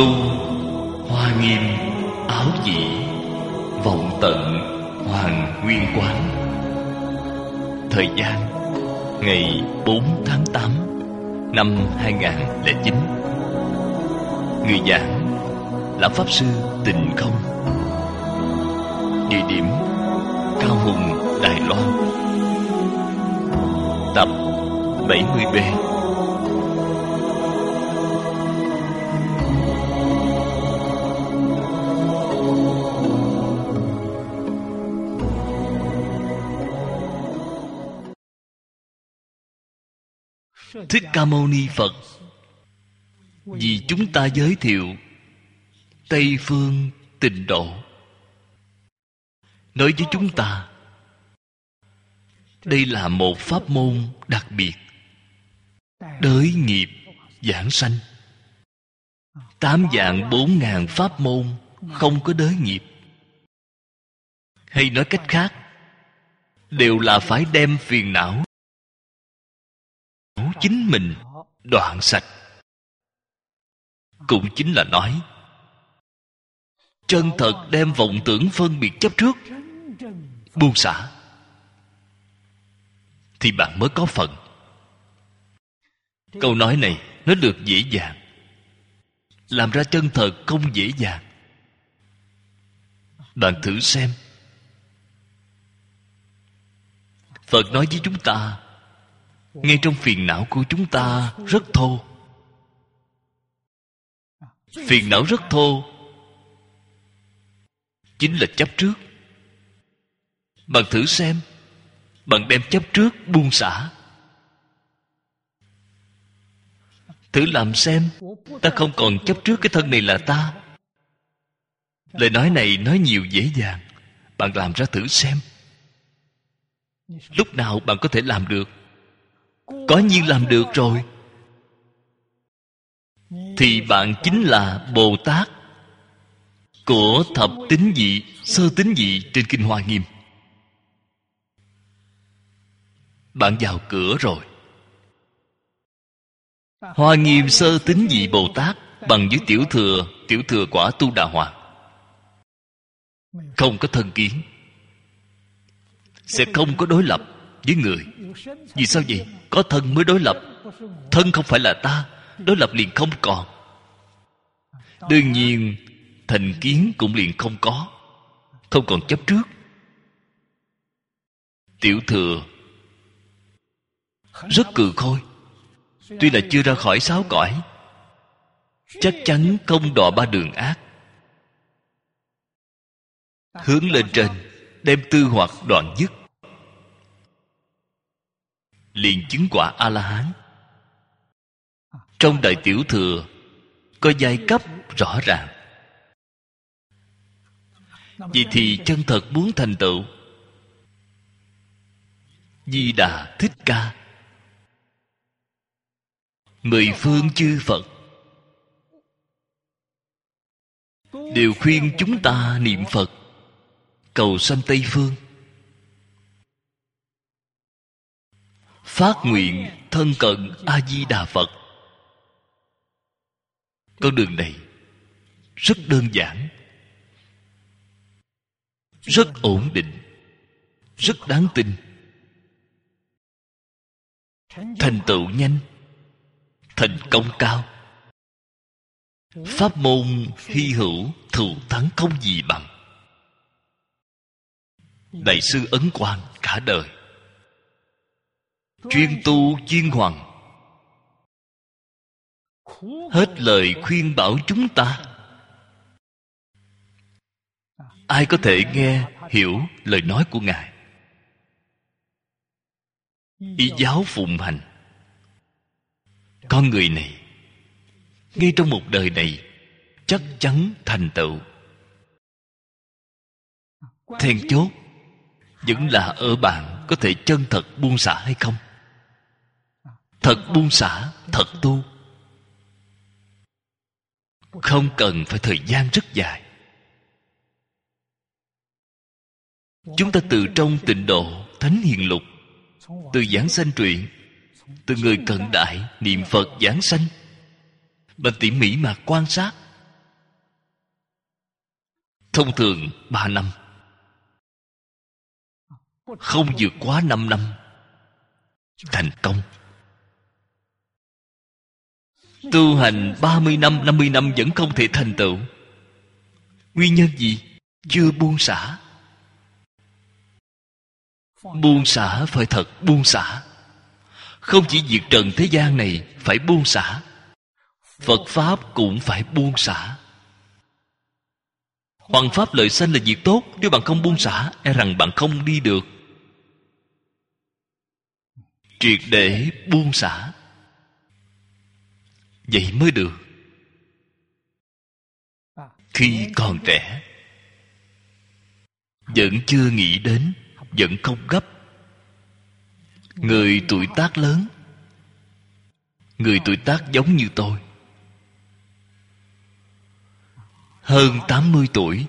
Tu Hoa Nghiêm Áo Chỉ Vọng Tận Hoàng Nguyên Quán. Thời gian ngày 4 tháng 8 năm 2009. Người giảng là Pháp Sư Tịnh Không. Địa điểm Cao Hùng, Đài Loan. Tập 70B. Thích Ca Mâu Ni Phật vì chúng ta giới thiệu Tây Phương Tịnh Độ, nói với chúng ta đây là một pháp môn đặc biệt, đới nghiệp giảng sanh. 8 vạn 4 ngàn pháp môn không có đới nghiệp. Hay nói cách khác, đều là phải đem phiền não chính mình đoạn sạch. Cũng chính là nói, chân thật đem vọng tưởng phân biệt chấp trước buông xả, thì bạn mới có phần. Câu nói này nó được dễ dàng, làm ra chân thật không dễ dàng. Bạn thử xem, Phật nói với chúng ta, ngay trong phiền não của chúng ta rất thô. Phiền não rất thô chính là chấp trước. Bạn thử xem, bạn đem chấp trước buông xả, thử làm xem, ta không còn chấp trước cái thân này là ta. Lời nói này nói nhiều dễ dàng, bạn làm ra thử xem. Lúc nào bạn có thể làm được? Có nhiên làm được rồi, thì bạn chính là Bồ Tát của thập tín vị, sơ tín vị trên Kinh Hoa Nghiêm. Bạn vào cửa rồi. Hoa Nghiêm sơ tín vị Bồ Tát bằng với tiểu thừa quả Tu Đà Hoàng, không có thân kiến, sẽ không có đối lập với người. Vì sao vậy? Có thân mới đối lập. Thân không phải là ta, đối lập liền không còn. Đương nhiên thành kiến cũng liền không có, không còn chấp trước. Tiểu thừa rất cừ khôi, tuy là chưa ra khỏi 6 cõi, chắc chắn không đọa 3 đường ác. Hướng lên trên, đem tư hoặc đoạn dứt, liền chứng quả A-la-hán. Trong đại tiểu thừa có giai cấp rõ ràng. Vậy thì chân thật muốn thành tựu Di Đà Thích Ca, 10 phương chư Phật đều khuyên chúng ta niệm Phật cầu sanh Tây Phương, phát nguyện thân cận A-di-đà Phật. Con đường này rất đơn giản, rất ổn định, rất đáng tin, thành tựu nhanh, thành công cao. Pháp môn hy hữu, thù thắng không gì bằng. Đại sư Ấn Quang cả đời chuyên tu chuyên hoằng, hết lời khuyên bảo chúng ta. Ai có thể nghe hiểu lời nói của Ngài? Y giáo phụng hành. Con người này ngay trong một đời này chắc chắn thành tựu. Then chốt vẫn là ở bạn có thể chân thật buông xả hay không. Thật buông xả, thật tu, không cần phải thời gian rất dài. Chúng ta từ trong Tịnh Độ Thánh Hiền Lục, từ giảng sanh truyện, từ người cận đại niệm Phật giảng sanh, mà tỉ mỉ mà quan sát, Thông thường 3 năm, không vượt quá 5 năm thành công. Tu hành 30 năm, 50 năm vẫn không thể thành tựu. Nguyên nhân gì? Chưa buông xả. Buông xả phải thật buông xả. Không chỉ diệt trần thế gian này phải buông xả, Phật Pháp cũng phải buông xả. Hoằng pháp lợi sanh là việc tốt. Nếu bạn không buông xả, e rằng bạn không đi được. Triệt để buông xả, vậy mới được. Khi còn trẻ, vẫn chưa nghĩ đến, vẫn không gấp. Người tuổi tác lớn, người tuổi tác giống như tôi, hơn 80 tuổi,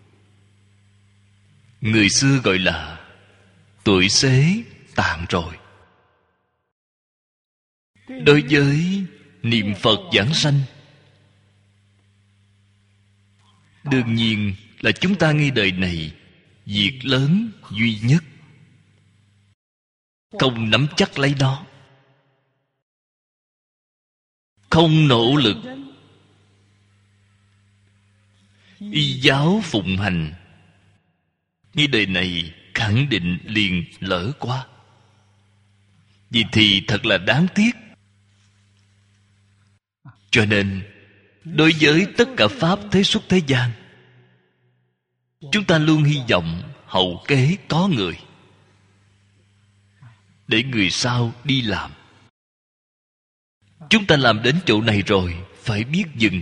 người xưa gọi là tuổi xế tàn rồi. Đối với niệm Phật giảng sanh, đương nhiên là chúng ta ngay đời này việc lớn duy nhất, không nắm chắc lấy đó, không nỗ lực y giáo phụng hành, ngay đời này khẳng định liền lỡ qua. Vì thì thật là đáng tiếc. Cho nên đối với tất cả pháp thế xuất thế gian, chúng ta luôn hy vọng hậu kế có người, để người sau đi làm. Chúng ta làm đến chỗ này rồi, phải biết dừng,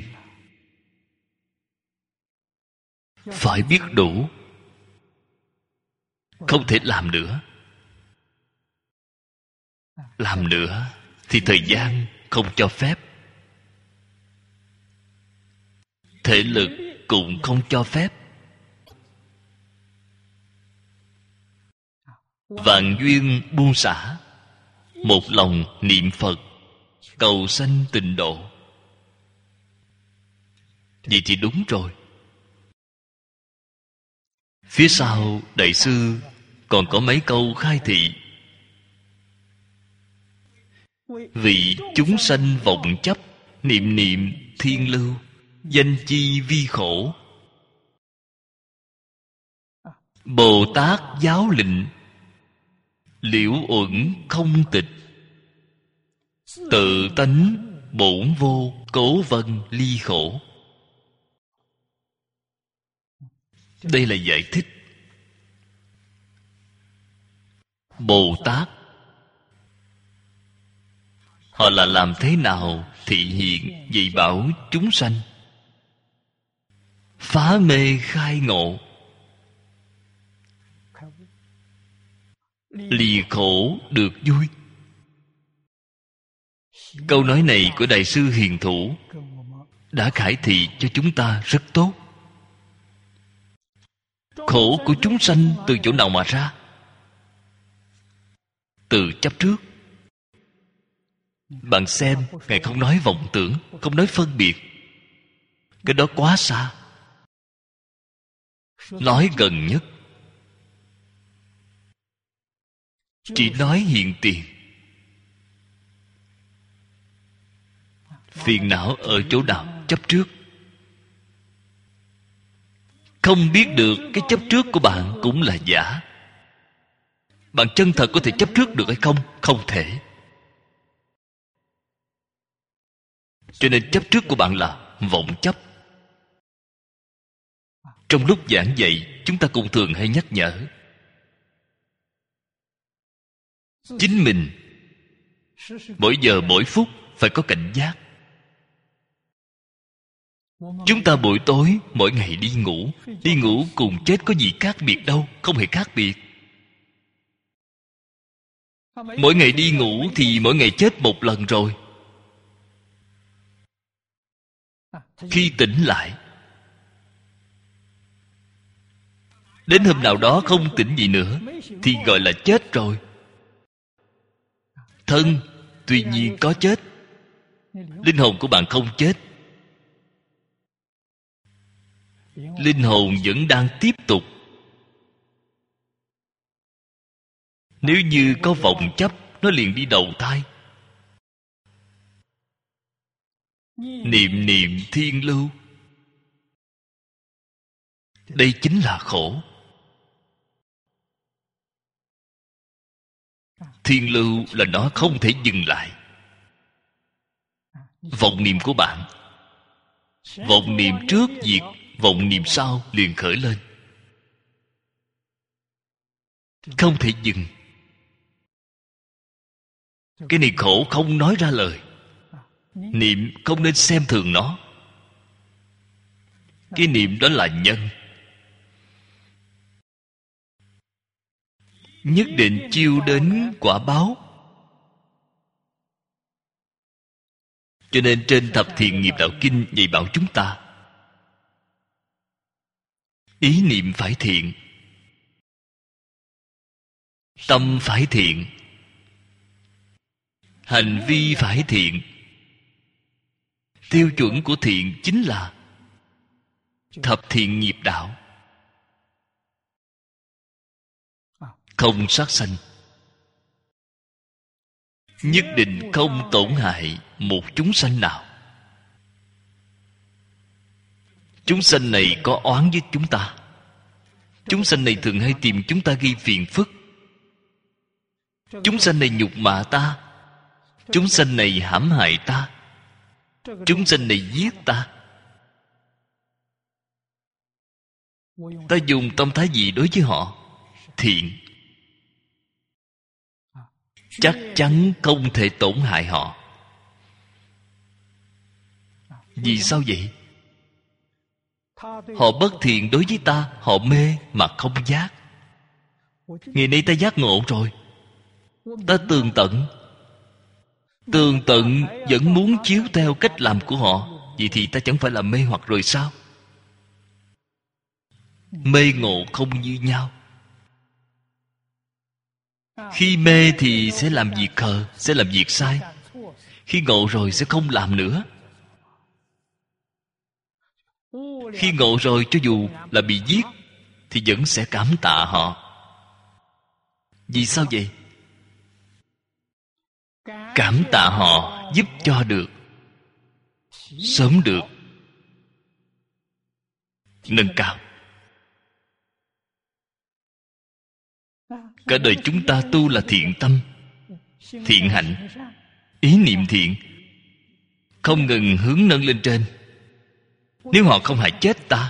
phải biết đủ, không thể làm nữa. Làm nữa thì thời gian không cho phép, thể lực cũng không cho phép. Vạn duyên buông xả, một lòng niệm Phật, cầu sanh tịnh độ. Vậy thì đúng rồi. Phía sau Đại sư còn có mấy câu khai thị. Vì chúng sanh vọng chấp, niệm niệm thiên lưu, danh chi vi khổ. Bồ Tát giáo lệnh, liễu uẩn không tịch. Tự tánh bổn vô, cố vân ly khổ. Đây là giải thích. Bồ Tát họ là làm thế nào thị hiện dạy bảo chúng sanh, phá mê khai ngộ, lìa khổ được vui. Câu nói này của Đại sư Hiền Thủ đã khải thị cho chúng ta rất tốt. Khổ của chúng sanh từ chỗ nào mà ra? Từ chấp trước. Bạn xem, Ngài không nói vọng tưởng, không nói phân biệt, cái đó quá xa. Nói gần nhất, chỉ nói hiện tiền. Phiền não ở chỗ nào? Chấp trước. Không biết được cái chấp trước của bạn cũng là giả. Bạn chân thật có thể chấp trước được hay không? Không thể. Cho nên chấp trước của bạn là vọng chấp. Trong lúc giảng dạy, chúng ta cũng thường hay nhắc nhở chính mình mỗi giờ mỗi phút phải có cảnh giác. Chúng ta buổi tối mỗi ngày đi ngủ cùng chết có gì khác biệt đâu, không hề khác biệt. Mỗi ngày đi ngủ thì mỗi ngày chết một lần rồi. Khi tỉnh lại, đến hôm nào đó không tỉnh gì nữa thì gọi là chết rồi. Thân tuy nhiên có chết, linh hồn của bạn không chết. linh hồn vẫn đang tiếp tục. Nếu như có vọng chấp, nó liền đi đầu thai. Niệm niệm thiên lưu, đây chính là khổ. Thiên lưu là nó không thể dừng lại. Vọng niệm của bạn, vọng niệm trước diệt, vọng niệm sau liền khởi lên, không thể dừng. Cái này khổ không nói ra lời. Niệm không nên xem thường nó. Cái niệm đó là nhân, nhất định chiêu đến quả báo. Cho nên trên Thập Thiện Nghiệp Đạo Kinh dạy bảo chúng ta, ý niệm phải thiện, tâm phải thiện, hành vi phải thiện. Tiêu chuẩn của thiện chính là Thập Thiện Nghiệp Đạo. Không sát sanh, nhất định không tổn hại một chúng sanh nào. Chúng sanh này có oán với chúng ta. Chúng sanh này thường hay tìm chúng ta gây phiền phức. Chúng sanh này nhục mạ ta. Chúng sanh này hãm hại ta. Chúng sanh này giết ta. Ta dùng tâm thái gì đối với họ? Thiện. Chắc chắn không thể tổn hại họ. Vì sao vậy? Họ bất thiện đối với ta, họ mê mà không giác. Ngày nay ta giác ngộ rồi, ta tường tận. Tường tận vẫn muốn chiếu theo cách làm của họ, vậy thì ta chẳng phải là mê hoặc rồi sao? Mê ngộ không như nhau. Khi mê thì sẽ làm việc khờ, sẽ làm việc sai. Khi ngộ rồi sẽ không làm nữa. Khi ngộ rồi, cho dù là bị giết thì vẫn sẽ cảm tạ họ. Vì sao vậy? Cảm tạ họ giúp cho được, sớm được nâng cao. Cả đời chúng ta tu là thiện tâm, thiện hạnh, ý niệm thiện, không ngừng hướng nâng lên trên. Nếu họ không hại chết ta,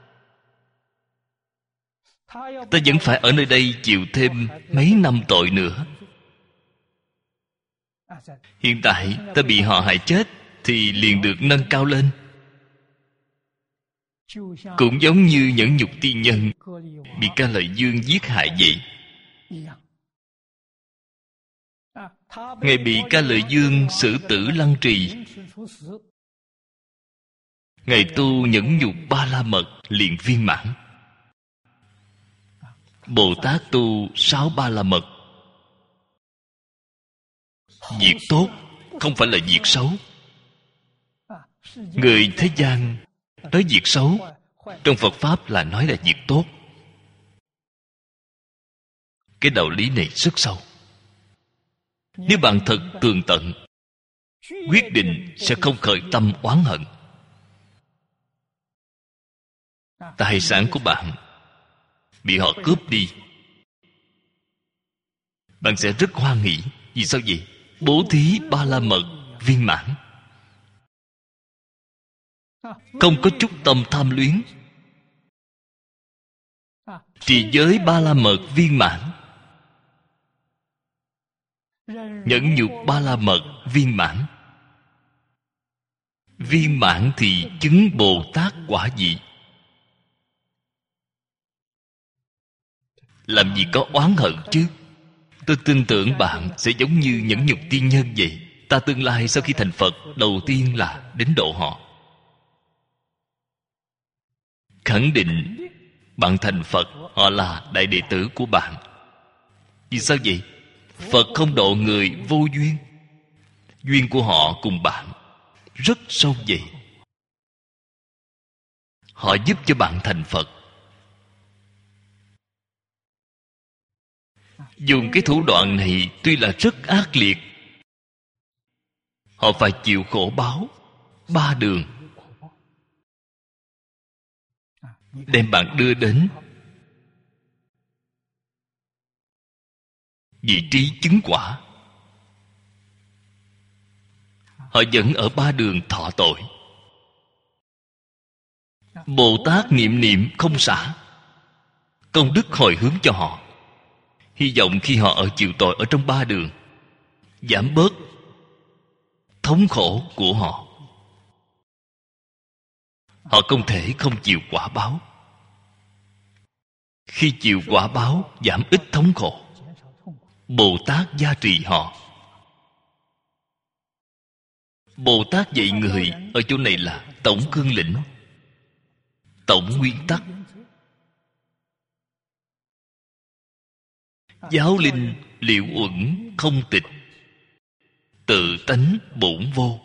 ta vẫn phải ở nơi đây chịu thêm mấy năm tội nữa. Hiện tại ta bị họ hại chết thì liền được nâng cao lên. Cũng giống như nhẫn nhục tiên nhân bị Ca Lợi Dương giết hại vậy. Ngài bị Ca Lợi Dương xử tử lăng trì, Ngài tu nhẫn nhục ba la mật liền viên mãn. Bồ Tát tu 6 ba la mật. Việc tốt không phải là việc xấu. Người thế gian nói việc xấu, trong Phật Pháp là nói là việc tốt. Cái đạo lý này rất sâu. Nếu bạn thật tường tận, quyết định sẽ không khởi tâm oán hận. Tài sản của bạn bị họ cướp đi, bạn sẽ rất hoan hỷ. Vì sao vậy? Bố thí ba la mật viên mãn, không có chút tâm tham luyến. Trì giới ba la mật viên mãn, nhẫn nhục ba la mật viên mãn. Viên mãn thì chứng Bồ Tát quả vị. Làm gì có oán hận chứ? Tôi tin tưởng bạn sẽ giống như nhẫn nhục tiên nhân vậy. Ta tương lai sau khi thành Phật, đầu tiên là đến độ họ. Khẳng định bạn thành Phật, họ là đại đệ tử của bạn. Vì sao vậy? Phật không độ người vô duyên. Duyên của họ cùng bạn rất sâu vậy. Họ giúp cho bạn thành Phật. Dùng cái thủ đoạn này tuy là rất ác liệt, họ phải chịu khổ báo 3 đường, đem bạn đưa đến vị trí chứng quả. Họ vẫn ở 3 đường thọ tội. Bồ Tát niệm niệm không xả, công đức hồi hướng cho họ. Hy vọng khi họ ở chịu tội ở trong 3 đường, giảm bớt thống khổ của họ. Họ không thể không chịu quả báo. Khi chịu quả báo giảm ít thống khổ, Bồ Tát gia trì họ. Bồ Tát dạy người ở chỗ này là tổng cương lĩnh, tổng nguyên tắc. Giáo linh liệu uẩn không tịch, tự tánh bổn vô.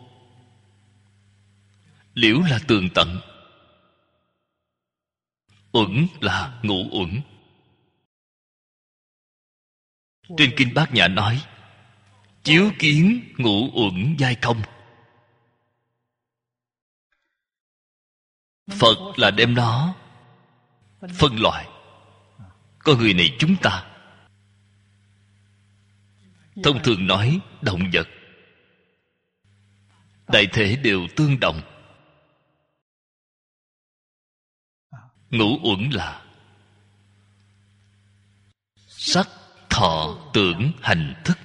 Liễu là tường tận, uẩn là ngũ uẩn. Trên Kinh Bát Nhã nói, chiếu kiến ngũ uẩn giai không. Phật là đem nó phân loại. Con người này chúng ta, thông thường nói động vật, đại thể đều tương đồng. Ngũ uẩn là sắc, thọ, tưởng, hành, thức.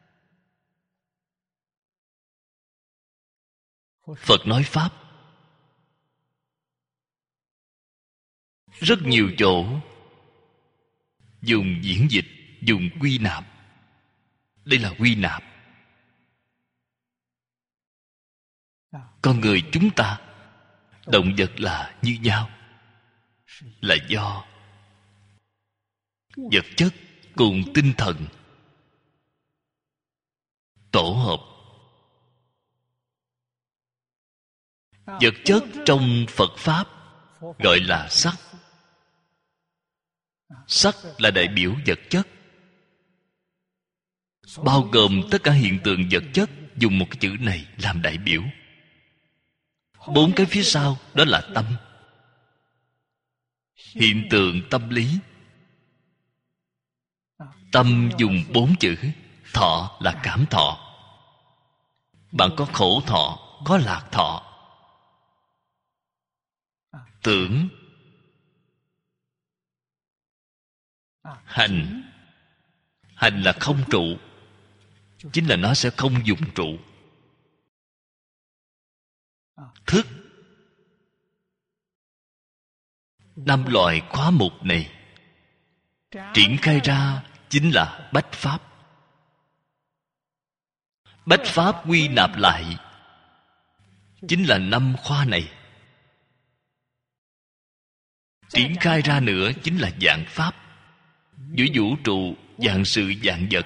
Phật nói Pháp rất nhiều chỗ dùng diễn dịch, dùng quy nạp. Đây là quy nạp. Con người chúng ta, động vật là như nhau, là do vật chất cùng tinh thần tổ hợp. Vật chất trong Phật Pháp gọi là sắc. Sắc là đại biểu vật chất, bao gồm tất cả hiện tượng vật chất, dùng một cái chữ này làm đại biểu. 4 cái phía sau đó là tâm, hiện tượng tâm lý. Tâm dùng 4 chữ. Thọ là cảm thọ. Bạn có khổ thọ, có lạc thọ. Tưởng, hành. Hành là không trụ, chính là nó sẽ không dùng trụ. Thức. 5 loại khóa mục này triển khai ra chính là bách pháp. Bách pháp quy nạp lại chính là 5 khóa này. Triển khai ra nữa chính là vạn pháp. Giữa vũ trụ vạn sự vạn vật.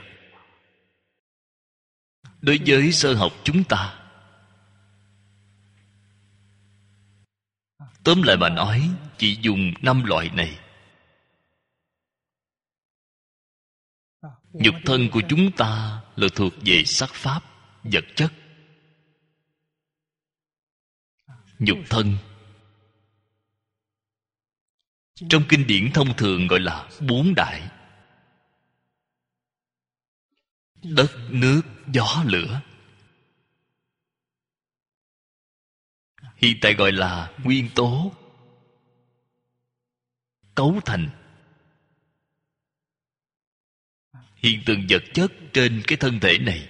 Đối với sơ học chúng ta, tóm lại mà nói, chỉ dùng 5 loại này. Nhục thân của chúng ta là thuộc về sắc pháp, vật chất. Nhục thân trong kinh điển thông thường gọi là 4 đại: đất, nước, gió, lửa. Hiện tại gọi là nguyên tố cấu thành hiện tượng vật chất trên cái thân thể này.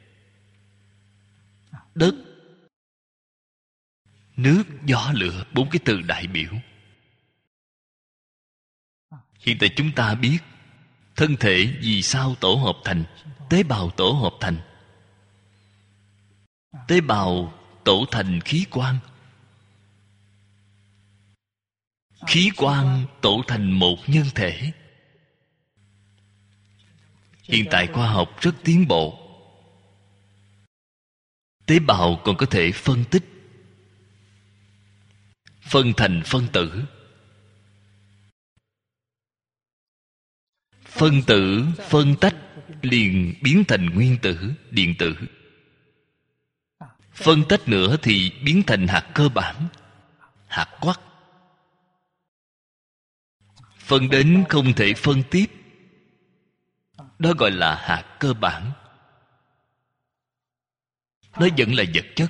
Đất, nước, gió, lửa, 4 cái từ đại biểu. Hiện tại chúng ta biết thân thể vì sao tổ hợp thành, tế bào tổ hợp thành. Tế bào tổ thành khí quan, khí quan tổ thành một nhân thể. Hiện tại khoa học rất tiến bộ, tế bào còn có thể phân tích. phân thành phân tử. Phân tử phân tách liền biến thành nguyên tử, điện tử. Phân tách nữa thì biến thành hạt cơ bản, hạt quark. Phân đến không thể phân tiếp, đó gọi là hạt cơ bản. Nó vẫn là vật chất.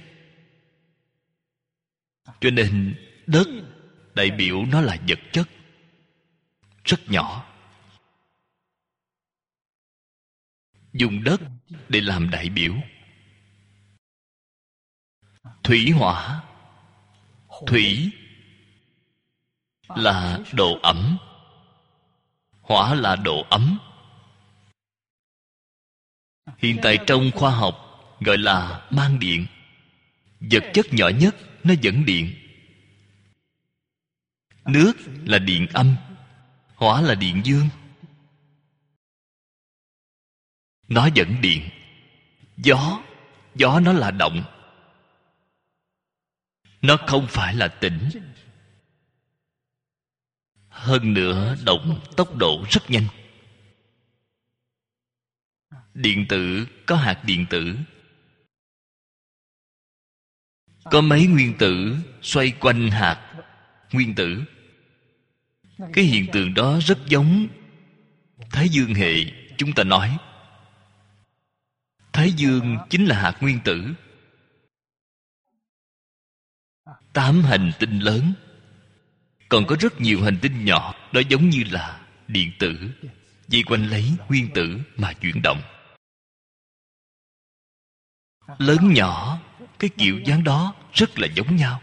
Cho nên đất đại biểu nó là vật chất rất nhỏ. Dùng đất để làm đại biểu. Thủy hỏa. Thủy là độ ẩm, hỏa là độ ấm. Hiện tại trong khoa học gọi là mang điện. Vật chất nhỏ nhất nó dẫn điện. Nước là điện âm, hỏa là điện dương, nó dẫn điện. Gió, gió nó là động, nó không phải là tĩnh. Hơn nữa động tốc độ rất nhanh. Điện tử có hạt điện tử, có mấy nguyên tử xoay quanh hạt nguyên tử. Cái hiện tượng đó rất giống Thái dương hệ. Chúng ta nói Thái dương chính là hạt nguyên tử. 8 hành tinh lớn, còn có rất nhiều hành tinh nhỏ. Đó giống như là điện tử vây quanh lấy nguyên tử mà chuyển động. Lớn nhỏ, cái kiểu dáng đó rất là giống nhau.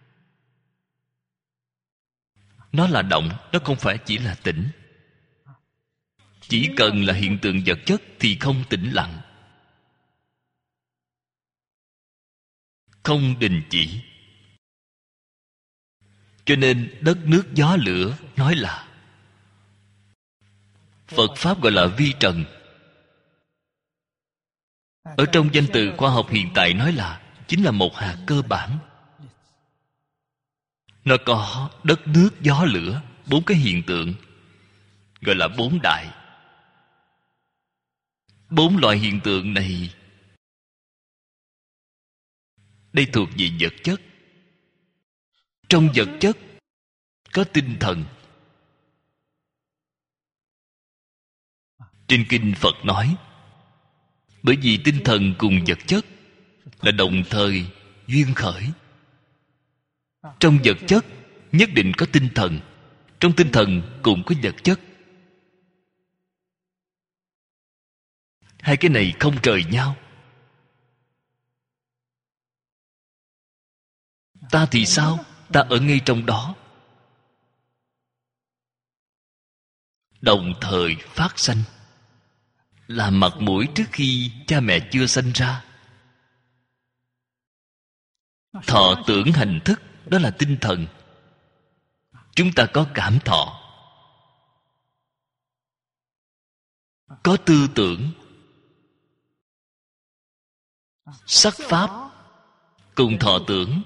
Nó là động, nó không phải chỉ là tĩnh. Chỉ cần là hiện tượng vật chất thì không tĩnh lặng, không đình chỉ. Cho nên đất nước gió lửa nói là Phật Pháp gọi là vi trần. Ở trong danh từ khoa học hiện tại nói là chính là một hạt cơ bản. Nó có đất nước gió lửa, 4 cái hiện tượng, gọi là 4 đại. 4 loại hiện tượng này, đây thuộc về vật chất. Trong vật chất có tinh thần. Trên kinh Phật nói, bởi vì tinh thần cùng vật chất là đồng thời duyên khởi. Trong vật chất nhất định có tinh thần, trong tinh thần cũng có vật chất. Hai cái này không rời nhau. Ta thì sao? Ta ở ngay trong đó, đồng thời phát sanh, là mặt mũi trước khi cha mẹ chưa sanh ra. Thọ tưởng hành thức, đó là tinh thần. Chúng ta có cảm thọ, có tư tưởng. Sắc pháp cùng thọ tưởng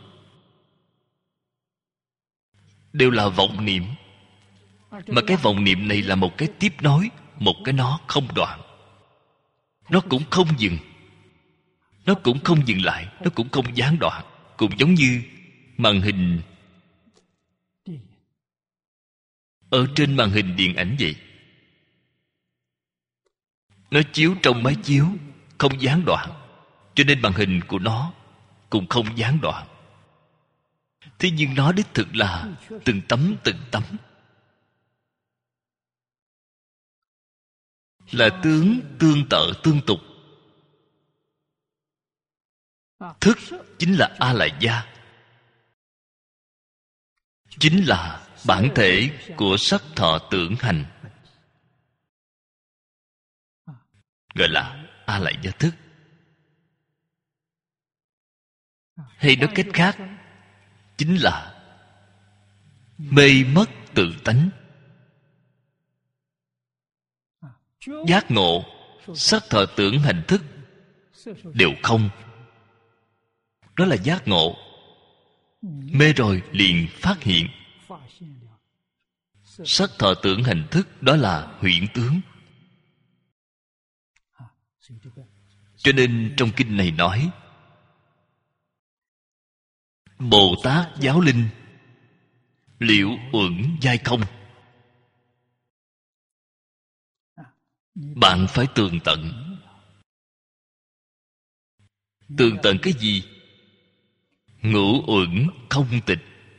đều là vọng niệm. Mà cái vọng niệm này là một cái tiếp nối, một cái nó không đoạn. Nó cũng không dừng, nó cũng không dừng lại, nó cũng không gián đoạn. Cũng giống như màn hình, ở trên màn hình điện ảnh vậy. Nó chiếu trong máy chiếu, không gián đoạn, cho nên màn hình của nó cũng không gián đoạn. Thế nhưng nó đích thực là từng tấm, là tướng tương tự tương tục. Thức chính là A La Gia, chính là bản thể của sắc thọ tưởng hành, gọi là A La Gia thức. Hay nói cách khác, chính là mê mất tự tánh. Giác ngộ, sắc thọ tưởng hành thức đều không. Đó là giác ngộ. Mê rồi liền phát hiện. Sắc thọ tưởng hành thức đó là huyễn tướng. Cho nên trong kinh này nói Bồ Tát giáo linh liễu uẩn giai không. Bạn phải tường tận. Tường tận cái gì? Ngũ uẩn không tịch.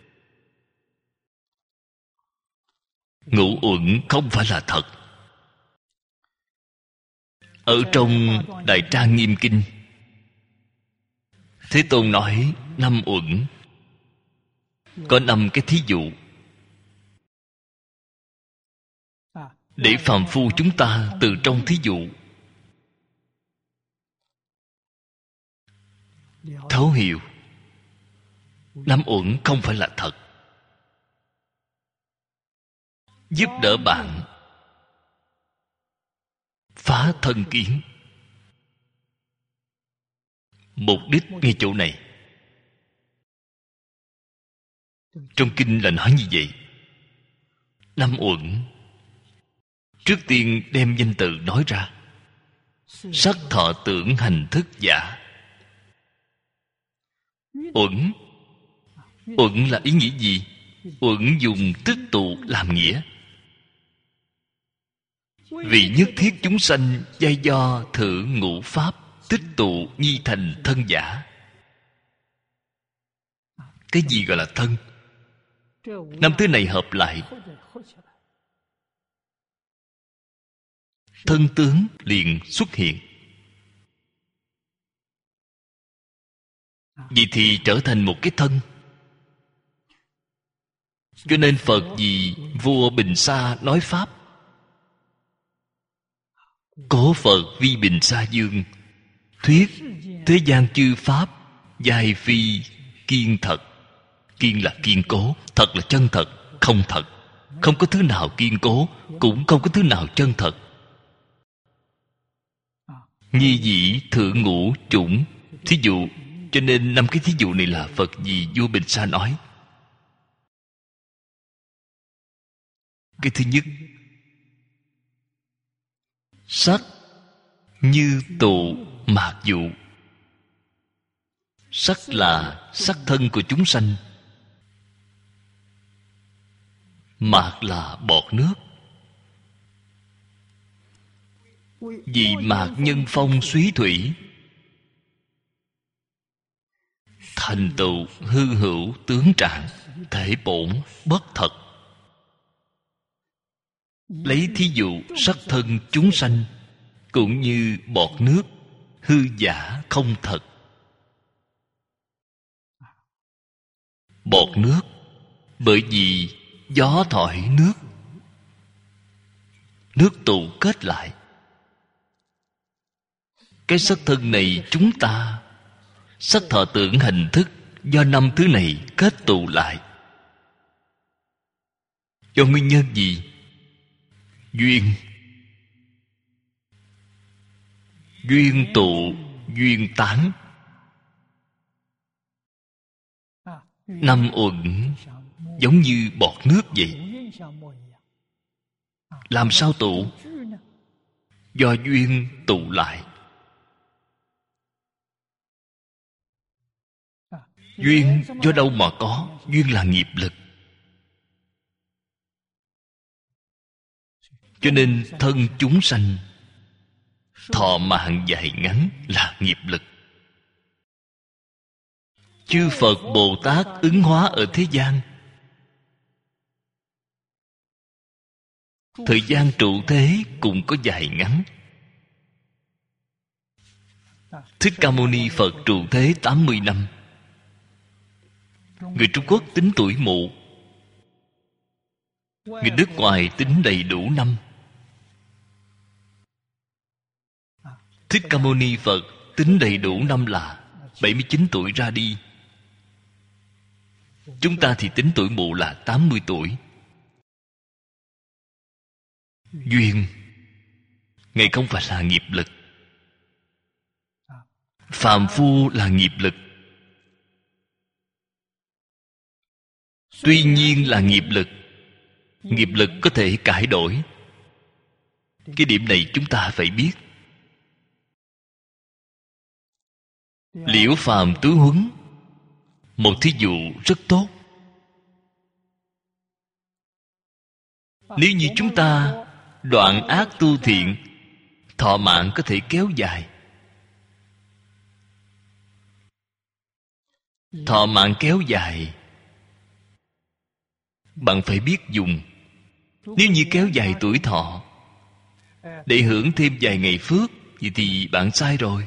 Ngũ uẩn không phải là thật. Ở trong Đại Trang Nghiêm Kinh, Thế Tôn nói 5 uẩn. Có 5 cái thí dụ để phàm phu chúng ta từ trong thí dụ thấu hiểu 5 uẩn không phải là thật, giúp đỡ bạn phá thân kiến. Mục đích ngay chỗ này. Trong kinh là nói như vậy. 5 uẩn. Trước tiên đem danh từ nói ra. Sắc thọ tưởng hành thức giả. Uẩn. Uẩn là ý nghĩa gì? Uẩn dùng tích tụ làm nghĩa. Vì nhất thiết chúng sanh giai do thử ngũ pháp tích tụ nhi thành thân giả. Cái gì gọi là thân? 5 thứ này hợp lại, thân tướng liền xuất hiện. Vậy thì trở thành một cái thân. Cho nên Phật vì vua Bình Sa nói Pháp, Cố Phật vi Bình Sa Dương, thuyết thế gian chư Pháp giai phi kiên thật. Kiên là kiên cố, thật là chân thật, không thật. Không có thứ nào kiên cố, cũng không có thứ nào chân thật. Nhi dĩ thượng ngũ chủng. Thí dụ. Cho nên 5 cái thí dụ này là Phật vì vua Bình Sa nói. Cái thứ nhất, sắc như tụ mạc dụ. Sắc là sắc thân của chúng sanh. Mạc là bọt nước. Vì mạc nhân phong súy thủy, thành tựu hư hữu tướng trạng, thể bổn bất thật. Lấy thí dụ sắc thân chúng sanh cũng như bọt nước, hư giả không thật. Bọt nước bởi vì gió thổi nước, nước tụ kết lại. Cái sắc thân này chúng ta, sắc thọ tưởng hành thức, do 5 thứ này kết tụ lại. Do nguyên nhân gì? Duyên. Duyên tụ, duyên tán. 5 uẩn giống như bọt nước vậy. Làm sao tụ? Do duyên tụ lại. Duyên do đâu mà có? Duyên là nghiệp lực. Cho nên thân chúng sanh thọ mạng dài ngắn là nghiệp lực. Chư Phật Bồ Tát ứng hóa ở thế gian, thời gian trụ thế cũng có dài ngắn. Thích Ca Mâu Ni Phật trụ thế 80 năm. Người Trung Quốc tính tuổi mụ, người nước ngoài tính đầy đủ năm. Thích Ca Mâu Ni Phật tính đầy đủ năm là 79 tuổi ra đi. Chúng ta thì tính tuổi mụ là 80 tuổi. Duyên Ngài không phải là nghiệp lực. Phàm phu là nghiệp lực. Tuy nhiên là nghiệp lực. Nghiệp lực có thể cải đổi. Cái điểm này chúng ta phải biết. Liễu Phàm tứ huấn, một thí dụ rất tốt. Nếu như chúng ta đoạn ác tu thiện, thọ mạng có thể kéo dài. Thọ mạng kéo dài, bạn phải biết dùng. Nếu như kéo dài tuổi thọ để hưởng thêm vài ngày phước, vậy thì bạn sai rồi.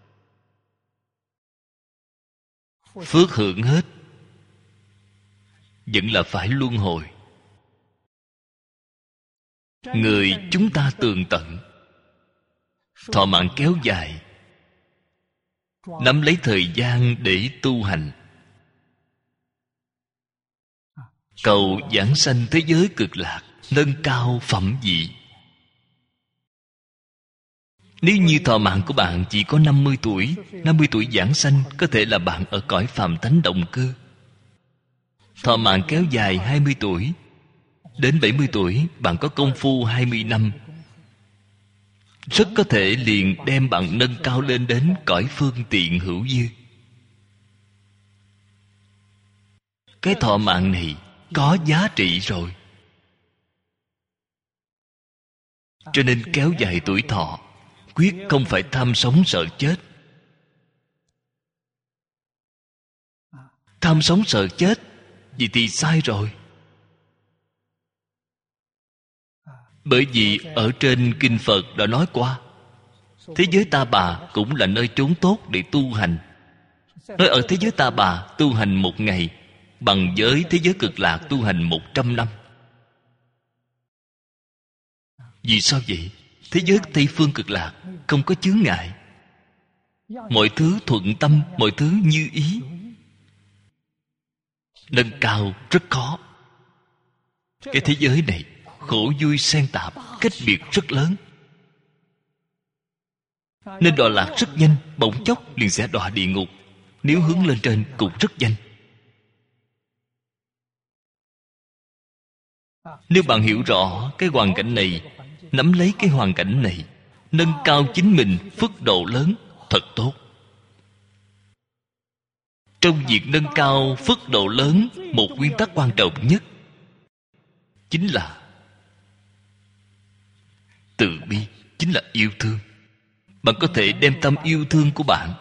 Phước hưởng hết, vẫn là phải luân hồi. Người chúng ta tường tận, thọ mạng kéo dài, nắm lấy thời gian để tu hành, cầu giảng sanh thế giới cực lạc, nâng cao phẩm vị. Nếu như thọ mạng của bạn chỉ có 50 tuổi, 50 tuổi giảng sanh, có thể là bạn ở cõi phàm thánh động cư. Thọ mạng kéo dài 20 tuổi, đến 70 tuổi, bạn có công phu 20 năm, rất có thể liền đem bạn nâng cao lên đến cõi phương tiện hữu dư. Cái thọ mạng này có giá trị rồi. Cho nên kéo dài tuổi thọ, quyết không phải tham sống sợ chết. Tham sống sợ chết, vậy thì sai rồi. Bởi vì ở trên Kinh Phật đã nói qua, thế giới Ta Bà cũng là nơi trốn tốt để tu hành. Nói ở thế giới Ta Bà tu hành 1 ngày bằng với thế giới Cực Lạc tu hành 100 năm. Vì sao vậy? Thế giới Tây Phương Cực Lạc không có chướng ngại, mọi thứ thuận tâm, mọi thứ như ý. Nâng cao rất khó. Cái thế giới này khổ vui xen tạp, cách biệt rất lớn, nên đọa lạc rất nhanh, bỗng chốc liền sẽ đọa địa ngục. Nếu hướng lên trên cũng rất nhanh. Nếu bạn hiểu rõ cái hoàn cảnh này, nắm lấy cái hoàn cảnh này, nâng cao chính mình, phước độ lớn, thật tốt. Trong việc nâng cao phước độ lớn, một nguyên tắc quan trọng nhất chính là từ bi, chính là yêu thương. Bạn có thể đem tâm yêu thương của bạn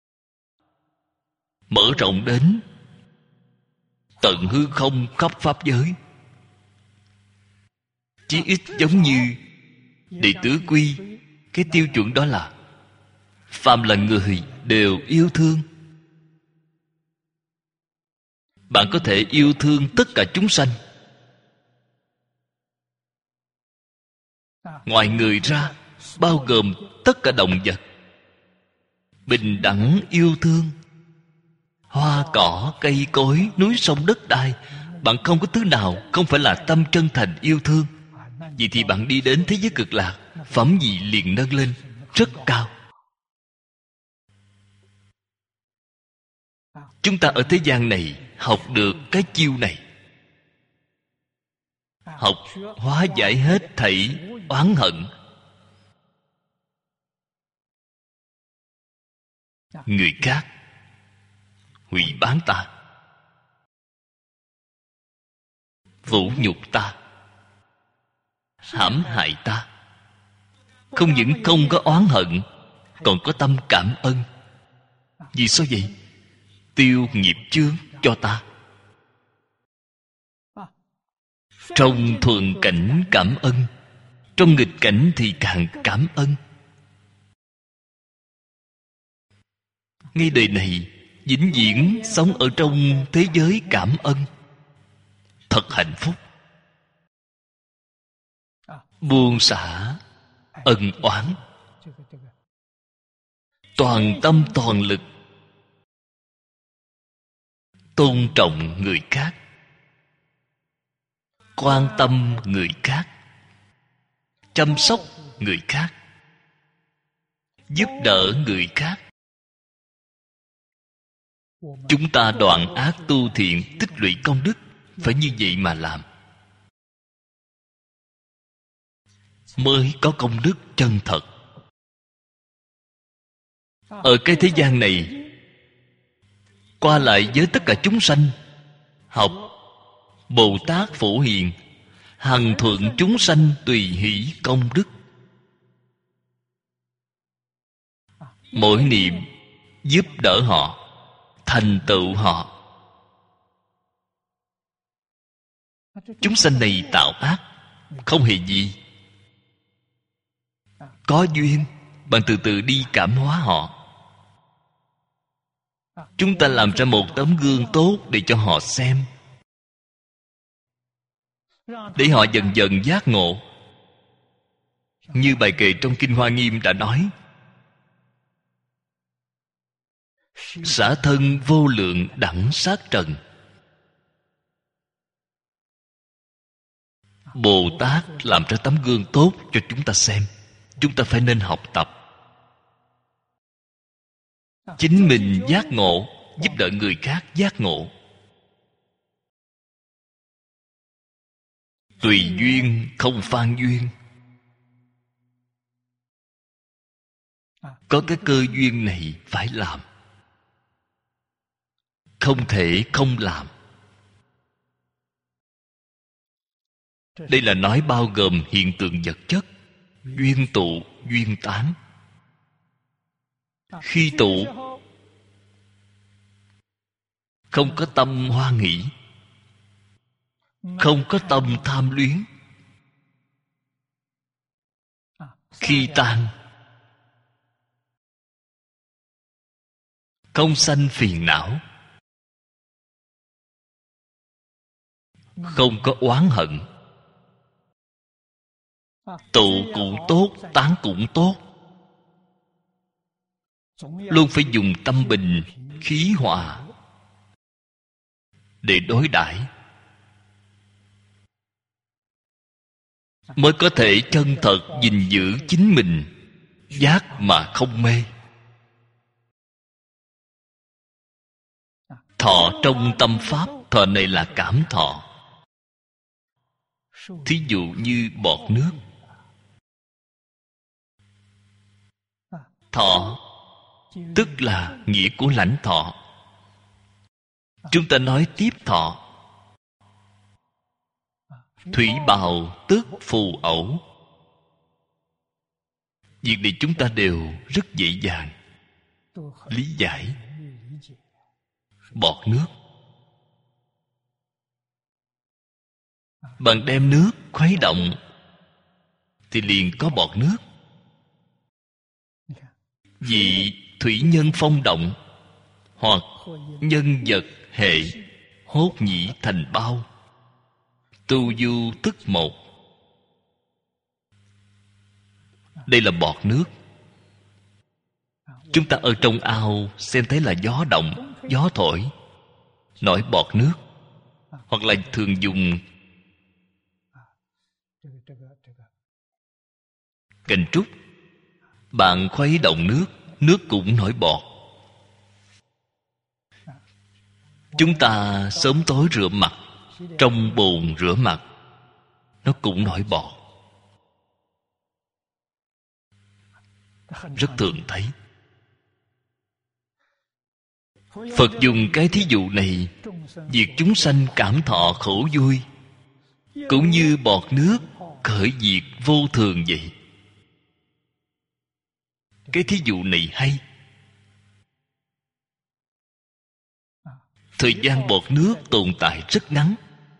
mở rộng đến tận hư không khắp pháp giới. Chí ít giống như Đệ Tử Quy, cái tiêu chuẩn đó là phàm là người đều yêu thương. Bạn có thể yêu thương tất cả chúng sanh. Ngoài người ra, bao gồm tất cả động vật, bình đẳng yêu thương. Hoa cỏ, cây cối, núi sông đất đai, bạn không có thứ nào không phải là tâm chân thành yêu thương. Vậy thì bạn đi đến thế giới Cực Lạc, phẩm vị liền nâng lên rất cao. Chúng ta ở thế gian này học được cái chiêu này, học hóa giải hết thảy oán hận. Người khác hủy báng ta, vũ nhục ta, hãm hại ta, không những không có oán hận, còn có tâm cảm ơn. Vì sao vậy? Tiêu nghiệp chướng cho ta. Trong thuận cảnh cảm ơn, trong nghịch cảnh thì càng cảm ơn. Ngay đời này vĩnh viễn sống ở trong thế giới cảm ơn, thật hạnh phúc. Buông xả ân oán, toàn tâm toàn lực tôn trọng người khác, quan tâm người khác, chăm sóc người khác, giúp đỡ người khác. Chúng ta đoạn ác tu thiện, tích lũy công đức, phải như vậy mà làm, mới có công đức chân thật. Ở cái thế gian này, qua lại với tất cả chúng sanh, học Bồ Tát Phổ Hiền, hằng thuận chúng sanh tùy hỷ công đức. Mỗi niệm giúp đỡ họ, thành tựu họ. Chúng sanh này tạo ác không hề gì. Có duyên, bạn từ từ đi cảm hóa họ. Chúng ta làm ra một tấm gương tốt để cho họ xem, để họ dần dần giác ngộ. Như bài kệ trong Kinh Hoa Nghiêm đã nói: xả thân vô lượng đẳng sát trần. Bồ Tát làm ra tấm gương tốt cho chúng ta xem. Chúng ta phải nên học tập. Chính mình giác ngộ, giúp đỡ người khác giác ngộ. Tùy duyên không phan duyên. Có cái cơ duyên này phải làm, không thể không làm. Đây là nói bao gồm hiện tượng vật chất, duyên tụ, duyên tán. Khi tụ, không có tâm hoan hỷ, không có tâm tham luyến. Khi tan, không sanh phiền não, không có oán hận. Tụ cũng tốt, tán cũng tốt. Luôn phải dùng tâm bình, khí hòa để đối đãi, mới có thể chân thật gìn giữ chính mình, giác mà không mê. Thọ trong tâm pháp, thọ này là cảm thọ. Thí dụ như bọt nước. Thọ tức là nghĩa của lãnh thọ. Chúng ta nói tiếp thọ. Thủy bào tức phù ẩu. Việc này chúng ta đều rất dễ dàng lý giải. Bọt nước, bạn đem nước khuấy động thì liền có bọt nước. Vì thủy nhân phong động, hoặc nhân vật hệ, hốt nhĩ thành bao, tu du tức một. Đây là bọt nước. Chúng ta ở trong ao xem thấy là gió động, gió thổi, nổi bọt nước. Hoặc là thường dùng cành trúc, bạn khuấy động nước, nước cũng nổi bọt. Chúng ta sớm tối rửa mặt, trong bồn rửa mặt, nó cũng nổi bọt. Rất thường thấy. Phật dùng cái thí dụ này, việc chúng sanh cảm thọ khổ vui, cũng như bọt nước khởi diệt vô thường vậy. Cái thí dụ này hay. Thời gian bọt nước tồn tại rất ngắn,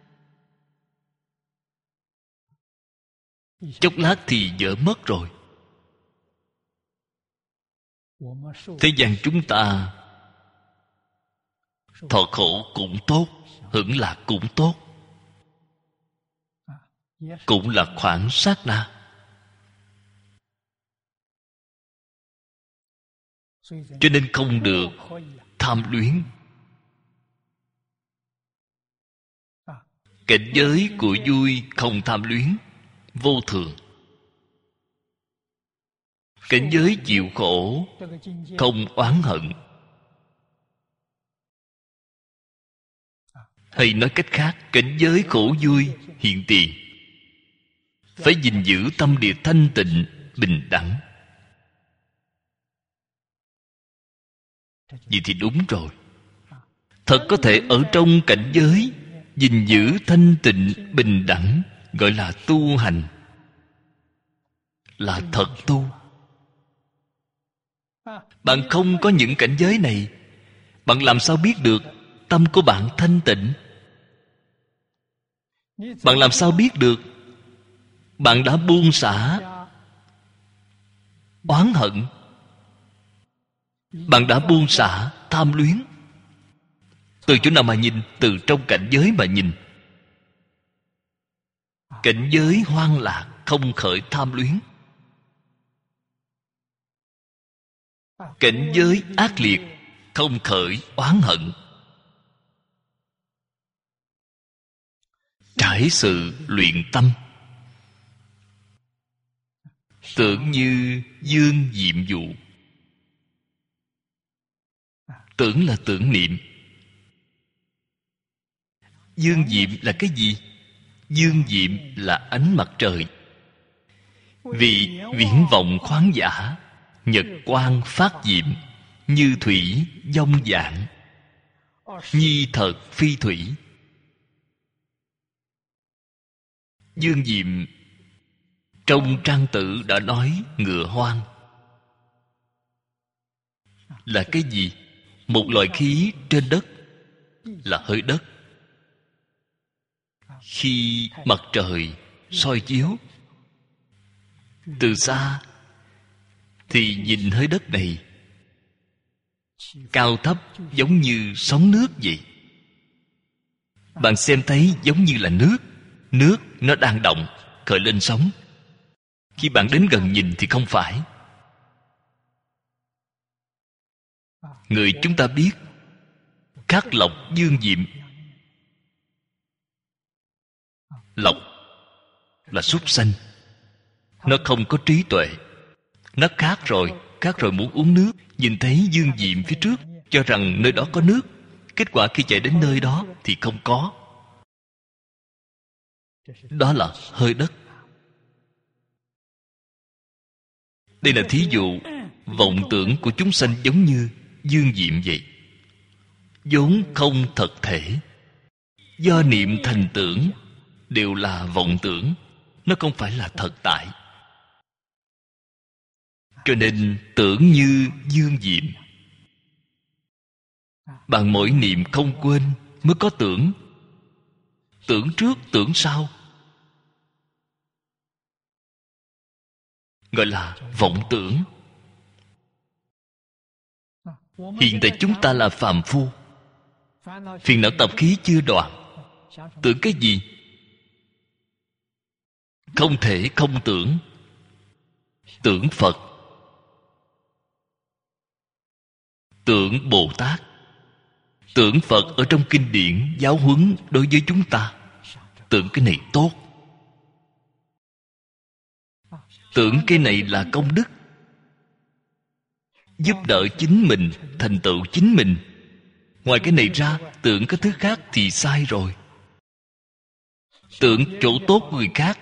chốc lát thì vỡ mất rồi. Thế gian chúng ta thọ khổ cũng tốt, hưởng lạc cũng tốt, cũng là khoảng sát na. Cho nên không được tham luyến. Cảnh giới của vui không tham luyến, vô thường. Cảnh giới chịu khổ, không oán hận. Hay nói cách khác, cảnh giới khổ vui hiện tiền phải gìn giữ tâm địa thanh tịnh, bình đẳng. Vậy thì đúng rồi. Thật có thể ở trong cảnh giới gìn giữ thanh tịnh, bình đẳng, gọi là tu hành, là thật tu. Bạn không có những cảnh giới này, bạn làm sao biết được tâm của bạn thanh tịnh? Bạn làm sao biết được bạn đã buông xả oán hận, bạn đã buông xả tham luyến? Từ chỗ nào mà nhìn? Từ trong cảnh giới mà nhìn. Cảnh giới hoan lạc, không khởi tham luyến. Cảnh giới ác liệt, không khởi oán hận. Trải sự luyện tâm, tưởng như dương diệm dụ. Tưởng là tưởng niệm. Dương diệm là cái gì? Dương diệm là ánh mặt trời. Vì viễn vọng khoáng giả, nhật quang phát diệm, như thủy dông dạng, nhi thật phi thủy. Dương diệm trong trang tử đã nói ngựa hoang là cái gì? Một loại khí trên đất, là hơi đất. Khi mặt trời soi chiếu từ xa thì nhìn hơi đất này cao thấp giống như sóng nước vậy. Bạn xem thấy giống như là nước. Nước nó đang động, khởi lên sóng. Khi bạn đến gần nhìn thì không phải. Người chúng ta biết khắc lộc dương diệm. Lộc là súc sanh, nó không có trí tuệ. Nó khát rồi muốn uống nước. Nhìn thấy dương diệm phía trước, cho rằng nơi đó có nước. Kết quả khi chạy đến nơi đó thì không có. Đó là hơi đất. Đây là thí dụ. Vọng tưởng của chúng sanh giống như dương diệm vậy, vốn không thật thể. Do niệm thành tưởng, đều là vọng tưởng, nó không phải là thật tại. Cho nên tưởng như dương diệm. Bạn mỗi niệm không quên mới có tưởng. Tưởng trước tưởng sau, gọi là vọng tưởng. Hiện tại chúng ta là phàm phu, phiền não tập khí chưa đoạn. Tưởng cái gì? Không thể không tưởng. Tưởng Phật, tưởng Bồ Tát. Tưởng Phật ở trong kinh điển giáo huấn đối với chúng ta. Tưởng cái này tốt. Tưởng cái này là công đức, giúp đỡ chính mình, thành tựu chính mình. Ngoài cái này ra, tưởng cái thứ khác thì sai rồi. Tưởng chỗ tốt của người khác,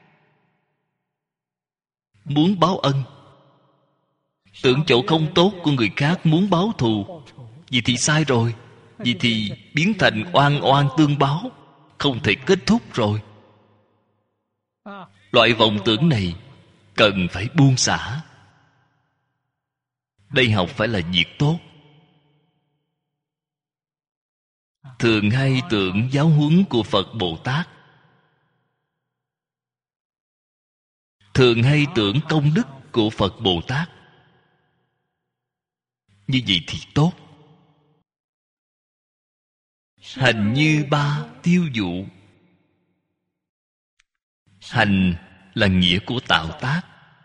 muốn báo ân. Tưởng chỗ không tốt của người khác, muốn báo thù. Vậy thì sai rồi. Vậy thì biến thành oan oan tương báo, không thể kết thúc rồi. Loại vọng tưởng này cần phải buông xả. Đây học phải là việc tốt. Thường hay tưởng giáo huấn của Phật Bồ Tát, thường hay tưởng công đức của Phật Bồ Tát. Như vậy thì tốt. Hành như ba tiêu dụ. Hành là nghĩa của tạo tác.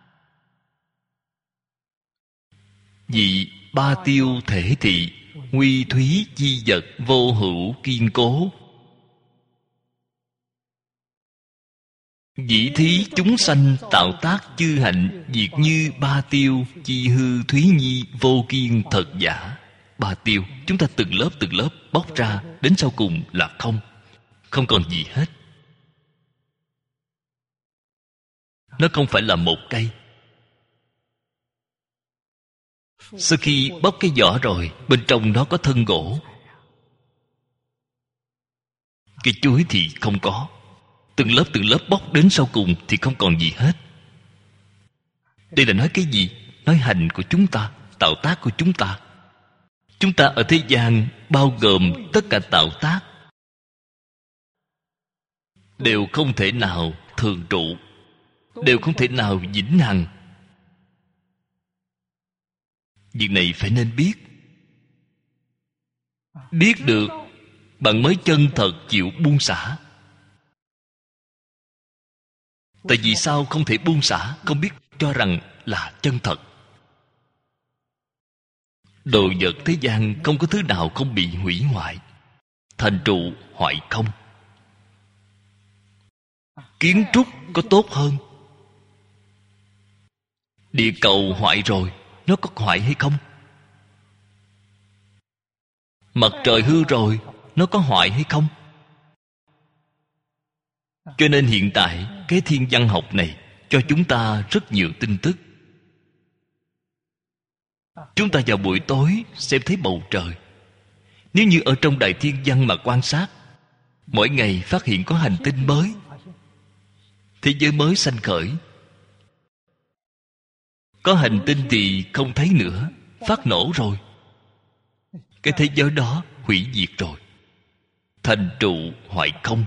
Vì ba tiêu thể thị, nguy thúy chi vật, vô hữu kiên cố. Dĩ thí chúng sanh tạo tác chư hạnh, diệt như ba tiêu, chi hư thúy nhi, vô kiên thật giả. ba tiêu. Chúng ta từng lớp bóc ra, đến sau cùng là không. Không còn gì hết. Nó không phải là một cây. Sau khi bóc cái vỏ rồi, bên trong nó có thân gỗ. Cái chuối thì không có. Từng lớp bóc đến sau cùng thì không còn gì hết. Đây là nói cái gì? Nói hành của chúng ta, tạo tác của chúng ta. Chúng ta ở thế gian bao gồm tất cả tạo tác đều không thể nào thường trụ, đều không thể nào vĩnh hằng. Việc này phải nên biết. Biết được, bạn mới chân thật chịu buông xả. Tại vì sao không thể buông xả? Không biết cho rằng là chân thật. Đồ vật thế gian không có thứ nào không bị hủy hoại, thành trụ hoại không. Kiến trúc có tốt hơn. Địa cầu hoại rồi, nó có hoại hay không? Mặt trời hư rồi, nó có hoại hay không? Cho nên hiện tại cái thiên văn học này cho chúng ta rất nhiều tin tức. Chúng ta vào buổi tối xem thấy bầu trời. Nếu như ở trong đài thiên văn mà quan sát, mỗi ngày phát hiện có hành tinh mới, thế giới mới sanh khởi. Có hành tinh thì không thấy nữa, phát nổ rồi. Cái thế giới đó hủy diệt rồi, thành trụ hoại không.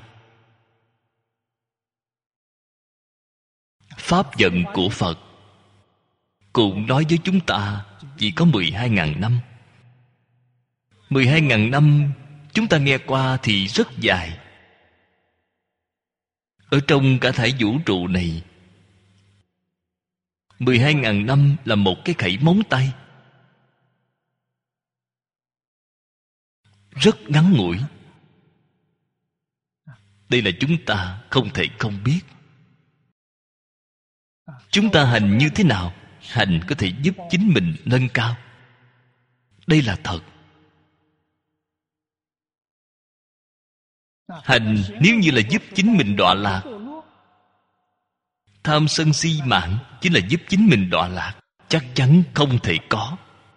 Pháp vận của Phật cũng nói với chúng ta chỉ có 12.000 năm. 12.000 năm chúng ta nghe qua thì rất dài. Ở trong cả thảy vũ trụ này, 12.000 năm là một cái khẩy móng tay, rất ngắn ngủi. Đây là chúng ta không thể không biết. Chúng ta hành như thế nào? Hành có thể giúp chính mình nâng cao. Đây là thật. Hành nếu như là giúp chính mình đọa lạc, tham sân si mạng chính là giúp chính mình đọa lạc, chắc chắn không thể có.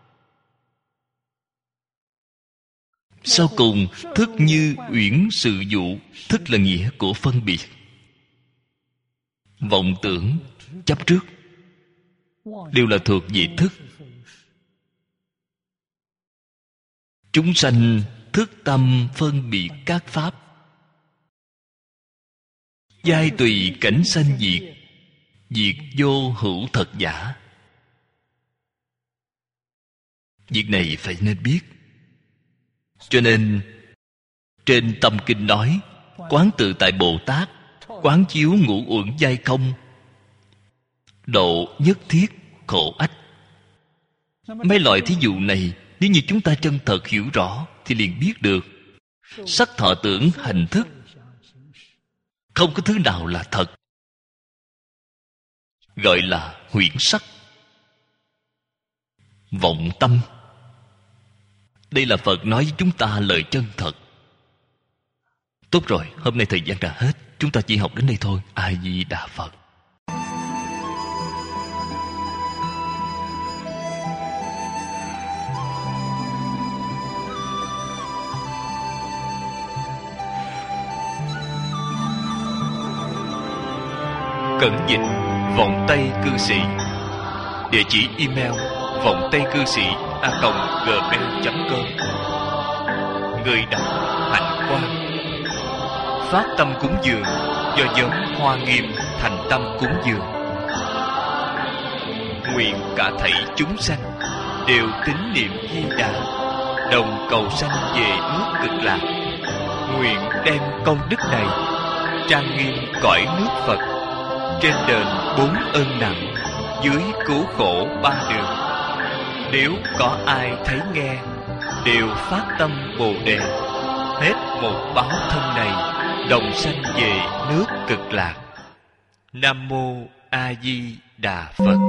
Sau cùng, thức như uyển sự dụ. Thức là nghĩa của phân biệt, vọng tưởng, chấp trước, đều là thuộc về thức. Chúng sanh thức tâm phân biệt các pháp, giai tùy cảnh sanh diệt, diệt vô hữu thật giả. Việc này phải nên biết. Cho nên trên tâm kinh nói, quán tự tại Bồ Tát, quán chiếu ngũ uẩn giai không, độ nhất thiết khổ ách. Mấy loại thí dụ này, nếu như chúng ta chân thật hiểu rõ thì liền biết được sắc thọ tưởng hành thức không có thứ nào là thật, gọi là huyễn sắc, vọng tâm. Đây là Phật nói với chúng ta lời chân thật. Tốt rồi, hôm nay thời gian đã hết, chúng ta chỉ học đến đây thôi. A Di Đà Phật. Cẩn dịch Vọng Tây Cư Sĩ. Địa chỉ email vongtaicư sĩ@gmail.com. Người đọc Hạnh Quang. Phát tâm cúng dường do nhóm Hoa Nghiêm thành tâm cúng dường. Nguyện cả thảy chúng sanh đều tín niệm Di Đà, đồng cầu sanh về nước Cực Lạc. Nguyện đem công đức này trang nghiêm cõi nước Phật, trên đền 4 ơn nặng, dưới cứu khổ 3 đường. Nếu có ai thấy nghe, đều phát tâm Bồ Đề, hết một báo thân này, đồng sanh về nước Cực Lạc. Nam mô A Di Đà Phật.